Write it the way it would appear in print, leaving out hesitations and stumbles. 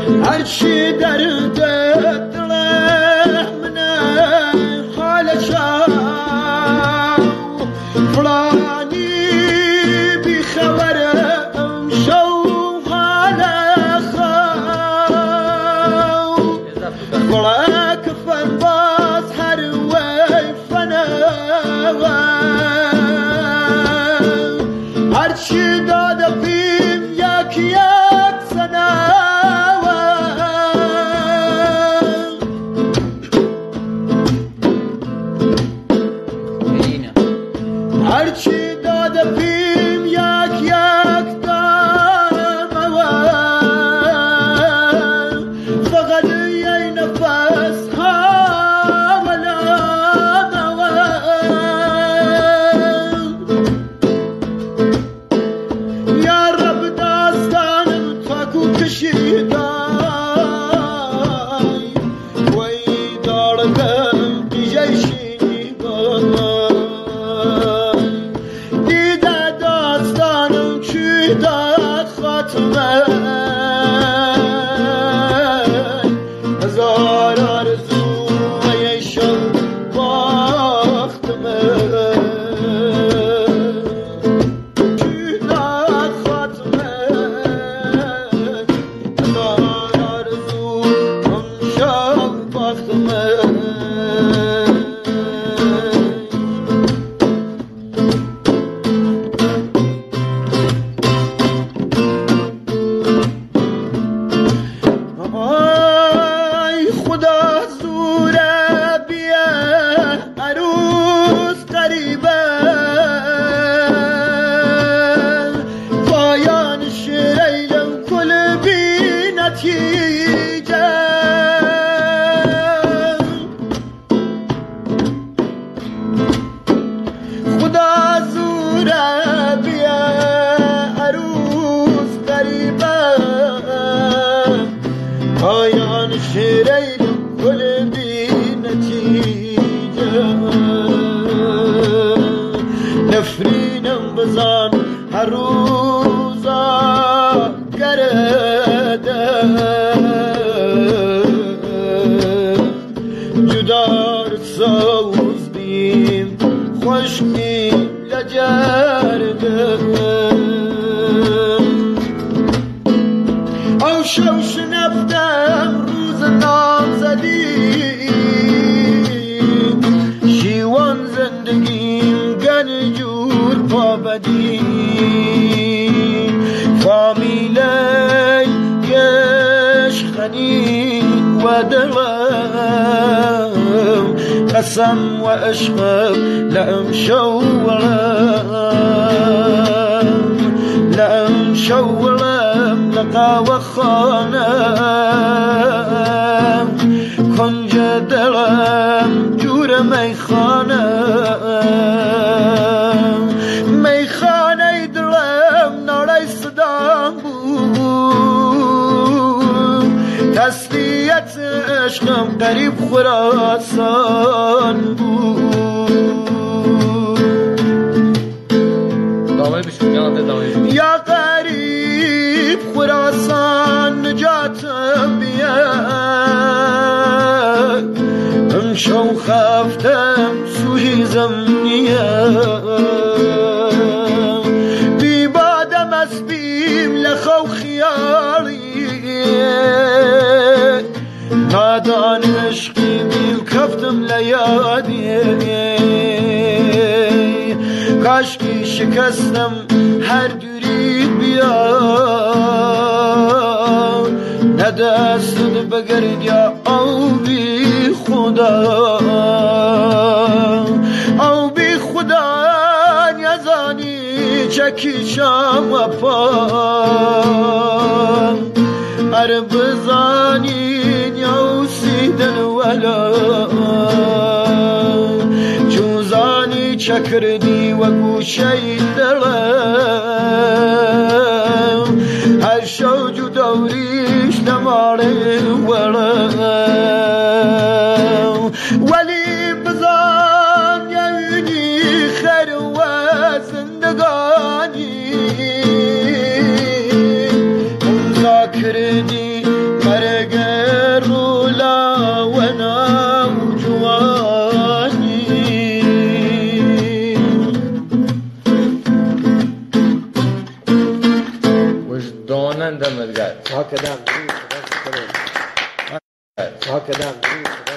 هرچی در دل منه حال شو فلانی بی خبرم شو حال خو فلا کفن باز هر وی فنه هرچی داده بیم یک یک سنه هرچی داده بیم یک یک دامه فقط یه نفس حالا یا رب داستانم تاکو کشیدای وی دارگم دیجیشی بای دیده داستانم چی داد خاتمه هزار آرزو و یه شب باختمه چی داد خاتمه هزار آرزو هم شب باختمه آی خدا زوره بیه عروس قریبه پایان شریلم کل بی نتیجه خدا زوره بیه عروس قریبه پایان شیرین گل بی نتیجه نفرینم بزن هر روزا گرده جدار سوز بیم خوشکی لجرده او شوش نفتم روز نامزدی شیوان زندگیم گنجور پابدی فامیله گشخنی و دلم قسم و عشقم لأم شولم لقا و خانم کنج دلم جور میخانه دلم ناله صدام بود تسلیت عشقم قریب خراسان بود یا قریب خراسان نجاتم بیاد امشو خفتم سوی زمنیم بی بادم از بیم لخو خیالی نادان عشقی بیم کفتم لیادی کاشکی شکستم هر دوری بیاد ندستد بگرد یا او بی خدا نیازانی چکیشم و پا هر بزانی نیوسیدن ولا جوزانی چکردی و گوشه دلم هر شو جدوریش نماره ولی بزن یعنی خیر و زندگانی امضا کردی دمت گرم. چاک دم. چاک دم.